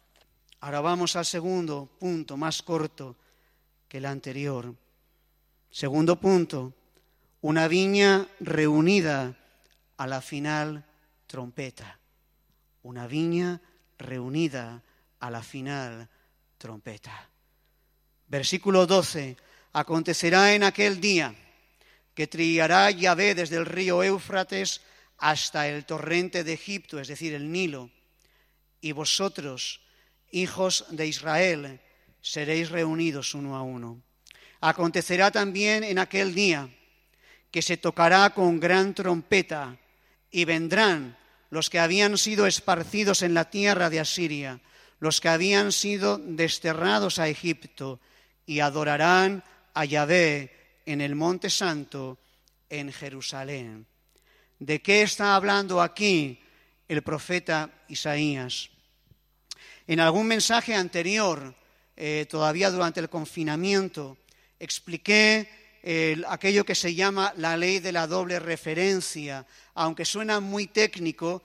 Ahora vamos al segundo punto, más corto que el anterior. Segundo punto: una viña reunida a la final trompeta. Una viña reunida a la final trompeta. Versículo 12. Acontecerá en aquel día que trillará Yahvé desde el río Éufrates hasta el torrente de Egipto, es decir, el Nilo, y vosotros, hijos de Israel, seréis reunidos uno a uno. Acontecerá también en aquel día que se tocará con gran trompeta, y vendrán los que habían sido esparcidos en la tierra de Asiria, los que habían sido desterrados a Egipto, y adorarán a Yahvé en el Monte Santo, en Jerusalén. ¿De qué está hablando aquí el profeta Isaías? En algún mensaje anterior, todavía durante el confinamiento, expliqué aquello que se llama la ley de la doble referencia, aunque suena muy técnico,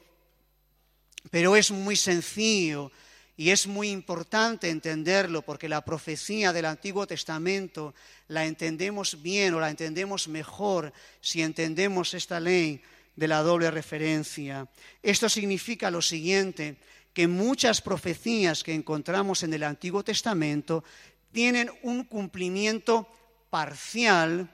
pero es muy sencillo y es muy importante entenderlo, porque la profecía del Antiguo Testamento la entendemos bien o la entendemos mejor si entendemos esta ley de la doble referencia. Esto significa lo siguiente: que muchas profecías que encontramos en el Antiguo Testamento tienen un cumplimiento parcial,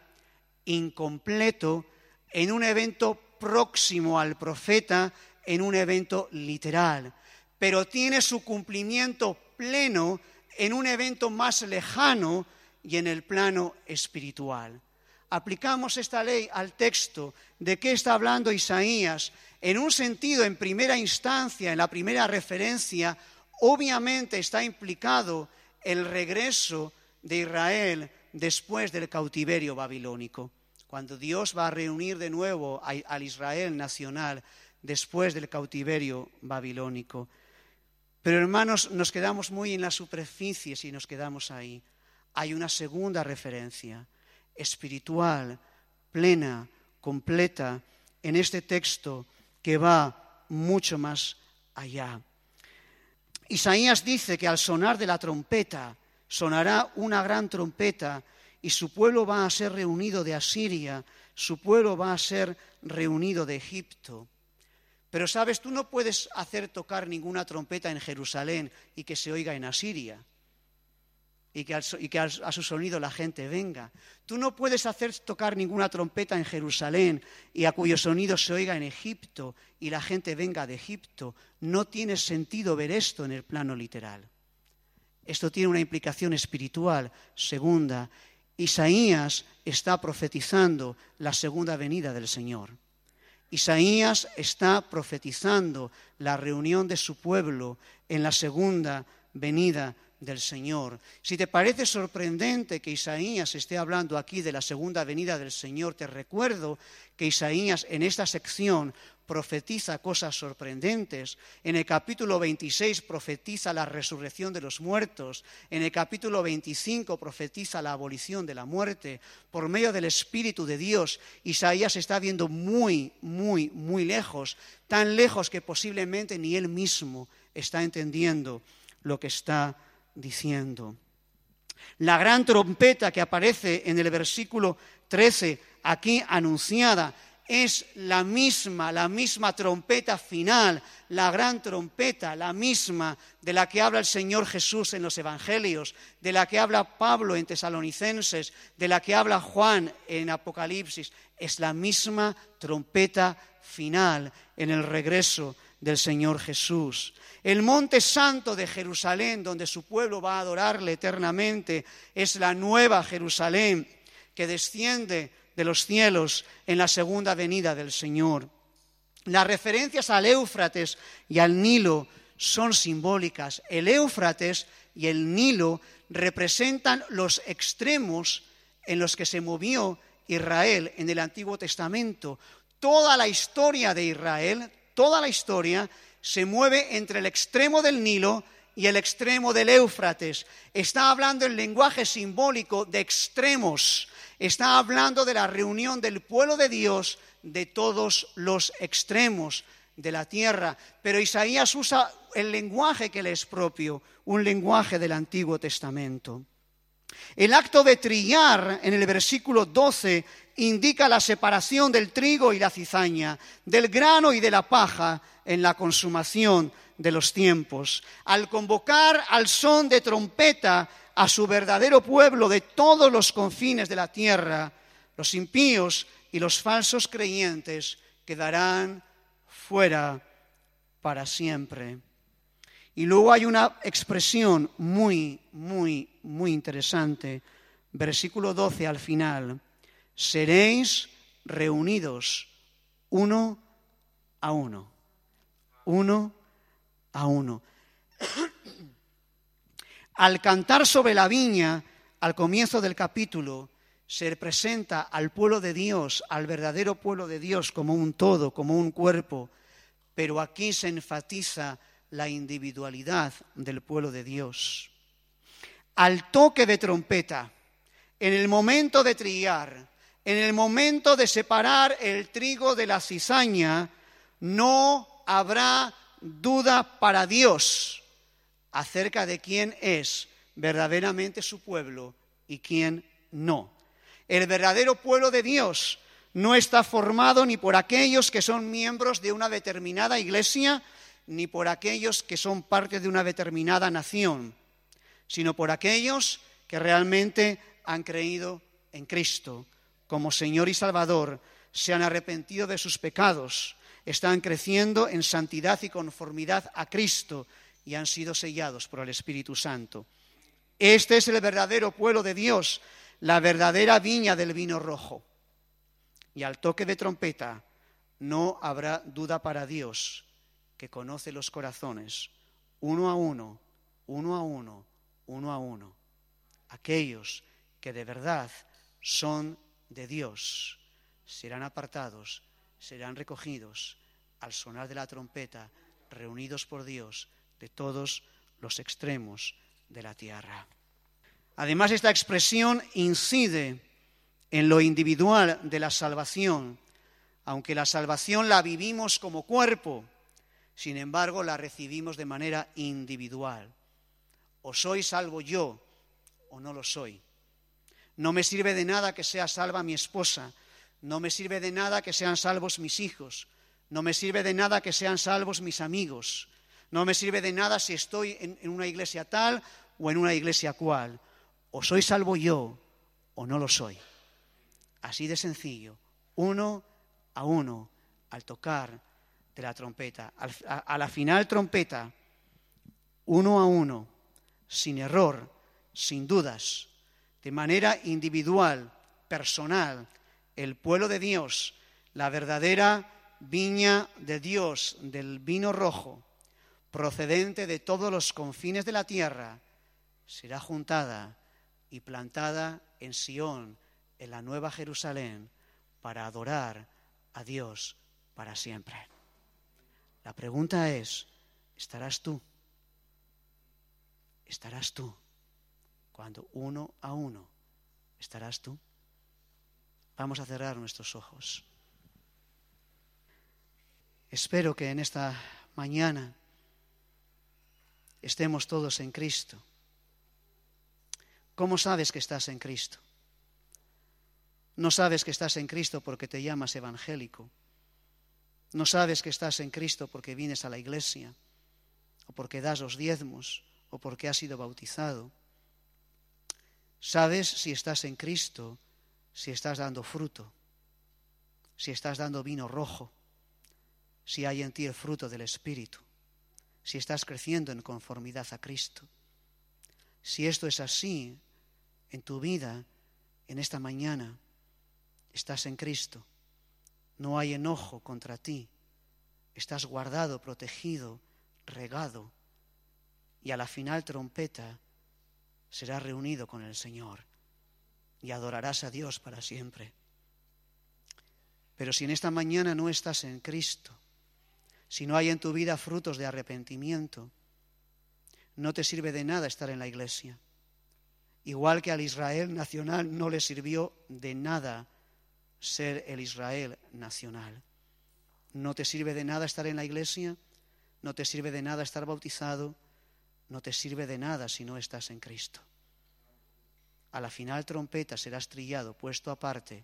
incompleto, en un evento próximo al profeta, en un evento literal, pero tiene su cumplimiento pleno en un evento más lejano y en el plano espiritual. Aplicamos esta ley al texto. ¿De qué está hablando Isaías? En un sentido, en primera instancia, en la primera referencia, obviamente está implicado el regreso de Israel después del cautiverio babilónico, cuando Dios va a reunir de nuevo al Israel nacional después del cautiverio babilónico. Pero hermanos, nos quedamos muy en la superficie si nos quedamos ahí. Hay una segunda referencia. espiritual, plena, completa, en este texto que va mucho más allá. Isaías dice que al sonar de la trompeta, sonará una gran trompeta y su pueblo va a ser reunido de Asiria, su pueblo va a ser reunido de Egipto. Pero sabes, tú no puedes hacer tocar ninguna trompeta en Jerusalén y que se oiga en Asiria y que a su sonido la gente venga. Tú no puedes hacer tocar ninguna trompeta en Jerusalén y a cuyo sonido se oiga en Egipto y la gente venga de Egipto. No tiene sentido ver esto en el plano literal. Esto tiene una implicación espiritual. Segunda, Isaías está profetizando la segunda venida del Señor. Isaías está profetizando la reunión de su pueblo en la segunda venida del Señor. Si te parece sorprendente que Isaías esté hablando aquí de la segunda venida del Señor, te recuerdo que Isaías en esta sección profetiza cosas sorprendentes. En el capítulo 26 profetiza la resurrección de los muertos. En el capítulo 25 profetiza la abolición de la muerte. Por medio del Espíritu de Dios, Isaías está viendo muy, muy, muy lejos, tan lejos que posiblemente ni él mismo está entendiendo lo que está diciendo. La gran trompeta que aparece en el versículo 13, aquí anunciada, es la misma trompeta final, la gran trompeta, la misma de la que habla el Señor Jesús en los Evangelios, de la que habla Pablo en Tesalonicenses, de la que habla Juan en Apocalipsis. Es la misma trompeta final en el regreso del Señor Jesús. El monte santo de Jerusalén, donde su pueblo va a adorarle eternamente, es la nueva Jerusalén que desciende de los cielos en la segunda venida del Señor. Las referencias al Éufrates y al Nilo son simbólicas. El Éufrates y el Nilo representan los extremos en los que se movió Israel en el Antiguo Testamento. Toda la historia de Israel, toda la historia se mueve entre el extremo del Nilo y el extremo del Éufrates. Está hablando en lenguaje simbólico de extremos. Está hablando de la reunión del pueblo de Dios de todos los extremos de la tierra. Pero Isaías usa el lenguaje que le es propio, un lenguaje del Antiguo Testamento. El acto de trillar en el versículo 12 indica la separación del trigo y la cizaña, del grano y de la paja en la consumación de los tiempos. Al convocar al son de trompeta a su verdadero pueblo de todos los confines de la tierra, los impíos y los falsos creyentes quedarán fuera para siempre. Y luego hay una expresión muy, muy, muy interesante. Versículo 12 al final. Seréis reunidos uno a uno. Uno a uno. Al cantar sobre la viña, al comienzo del capítulo, se presenta al pueblo de Dios, al verdadero pueblo de Dios, como un todo, como un cuerpo. Pero aquí se enfatiza la individualidad del pueblo de Dios. Al toque de trompeta, en el momento de trillar, en el momento de separar el trigo de la cizaña, no habrá duda para Dios acerca de quién es verdaderamente su pueblo y quién no. El verdadero pueblo de Dios no está formado ni por aquellos que son miembros de una determinada iglesia, ni por aquellos que son parte de una determinada nación, sino por aquellos que realmente han creído en Cristo como Señor y Salvador, se han arrepentido de sus pecados, están creciendo en santidad y conformidad a Cristo y han sido sellados por el Espíritu Santo. Este es el verdadero pueblo de Dios, la verdadera viña del vino rojo. Y al toque de trompeta no habrá duda para Dios, que conoce los corazones, uno a uno, uno a uno, uno a uno. Aquellos que de verdad son de Dios serán apartados, serán recogidos al sonar de la trompeta, reunidos por Dios de todos los extremos de la tierra. Además, esta expresión incide en lo individual de la salvación, aunque la salvación la vivimos como cuerpo, sin embargo la recibimos de manera individual. O soy salvo yo o no lo soy. No me sirve de nada que sea salva mi esposa, no me sirve de nada que sean salvos mis hijos, no me sirve de nada que sean salvos mis amigos, no me sirve de nada si estoy en una iglesia tal o en una iglesia cual. O soy salvo yo o no lo soy. Así de sencillo, uno a uno, al tocar de la trompeta. A la final trompeta, uno a uno, sin error, sin dudas, de manera individual, personal, el pueblo de Dios, la verdadera viña de Dios, del vino rojo, procedente de todos los confines de la tierra, será juntada y plantada en Sión, en la Nueva Jerusalén, para adorar a Dios para siempre. La pregunta es, ¿estarás tú? ¿Estarás tú? Cuando uno a uno, ¿estarás tú? Vamos a cerrar nuestros ojos. Espero que en esta mañana estemos todos en Cristo. ¿Cómo sabes que estás en Cristo? No sabes que estás en Cristo porque te llamas evangélico. No sabes que estás en Cristo porque vienes a la iglesia, o porque das los diezmos, o porque has sido bautizado. Sabes si estás en Cristo, si estás dando fruto, si estás dando vino rojo, si hay en ti el fruto del Espíritu, si estás creciendo en conformidad a Cristo. Si esto es así en tu vida, en esta mañana, estás en Cristo, no hay enojo contra ti, estás guardado, protegido, regado, y a la final trompeta serás reunido con el Señor y adorarás a Dios para siempre. Pero si en esta mañana no estás en Cristo, si no hay en tu vida frutos de arrepentimiento, no te sirve de nada estar en la iglesia. Igual que al Israel nacional no le sirvió de nada ser el Israel nacional. No te sirve de nada estar en la iglesia, no te sirve de nada estar bautizado, no te sirve de nada si no estás en Cristo. A la final trompeta serás trillado, puesto aparte,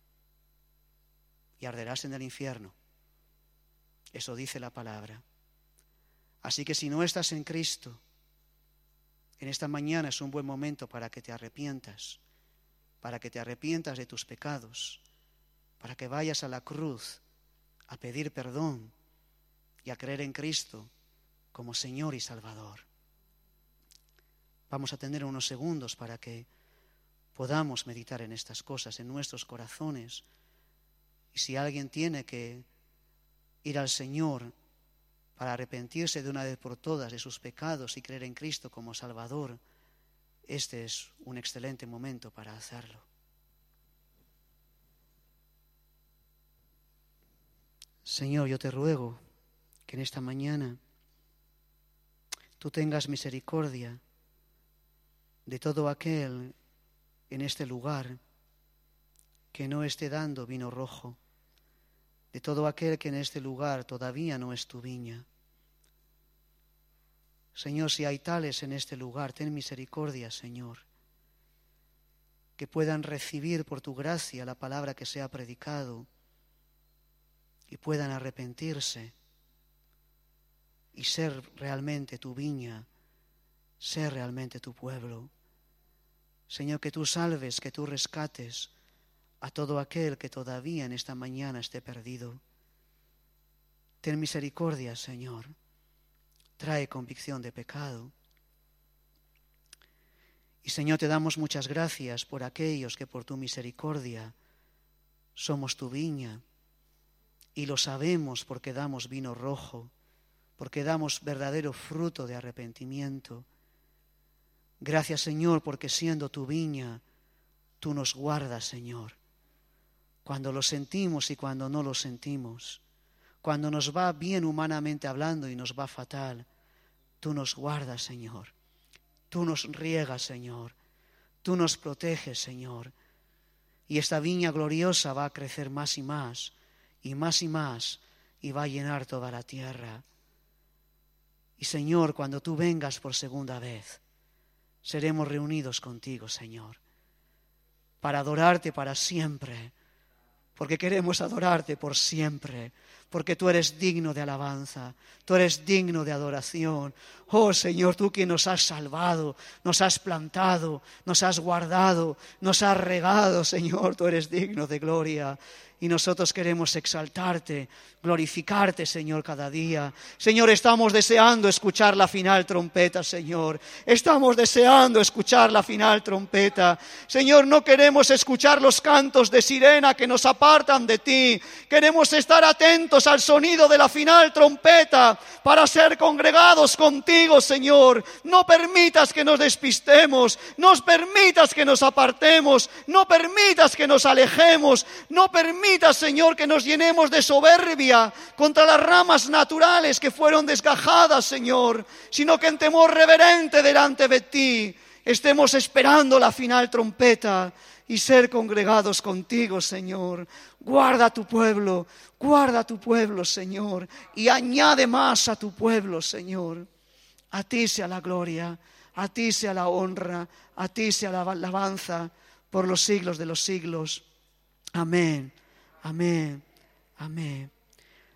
y arderás en el infierno. Eso dice la palabra. Así que si no estás en Cristo, en esta mañana es un buen momento para que te arrepientas de tus pecados, para que vayas a la cruz a pedir perdón y a creer en Cristo como Señor y Salvador. Vamos a tener unos segundos para que podamos meditar en estas cosas en nuestros corazones. Y si alguien tiene que ir al Señor para arrepentirse de una vez por todas de sus pecados y creer en Cristo como Salvador, este es un excelente momento para hacerlo. Señor, yo te ruego que en esta mañana tú tengas misericordia de todo aquel en este lugar que no esté dando vino rojo, de todo aquel que en este lugar todavía no es tu viña. Señor, si hay tales en este lugar, ten misericordia, Señor, que puedan recibir por tu gracia la palabra que se ha predicado y puedan arrepentirse y ser realmente tu viña, ser realmente tu pueblo. Señor, que tú salves, que tú rescates a todo aquel que todavía en esta mañana esté perdido. Ten misericordia, Señor. Trae convicción de pecado. Y Señor, te damos muchas gracias por aquellos que por tu misericordia somos tu viña y lo sabemos porque damos vino rojo, porque damos verdadero fruto de arrepentimiento. Gracias, Señor, porque siendo tu viña, tú nos guardas, Señor. Cuando lo sentimos y cuando no lo sentimos, cuando nos va bien humanamente hablando y nos va fatal, tú nos guardas, Señor. Tú nos riegas, Señor. Tú nos proteges, Señor. Y esta viña gloriosa va a crecer más y más, y más y más, y va a llenar toda la tierra. Y Señor, cuando tú vengas por segunda vez, seremos reunidos contigo, Señor, para adorarte para siempre, porque queremos adorarte por siempre, porque tú eres digno de alabanza, tú eres digno de adoración. Oh Señor, tú que nos has salvado, nos has plantado, nos has guardado, nos has regado, Señor, tú eres digno de gloria. Y nosotros queremos exaltarte, glorificarte, Señor, cada día. Señor, estamos deseando escuchar la final trompeta, Señor. Estamos deseando escuchar la final trompeta. Señor, no queremos escuchar los cantos de sirena que nos apartan de ti. Queremos estar atentos al sonido de la final trompeta para ser congregados contigo, Señor. No permitas que nos despistemos, no permitas que nos apartemos, no permitas que nos alejemos, no permitas, Señor, que nos llenemos de soberbia contra las ramas naturales que fueron desgajadas, Señor, sino que en temor reverente delante de ti estemos esperando la final trompeta y ser congregados contigo, Señor. Guarda tu pueblo, Señor, y añade más a tu pueblo, Señor. A ti sea la gloria, a ti sea la honra, a ti sea la alabanza por los siglos de los siglos. Amén. Amén. Amén.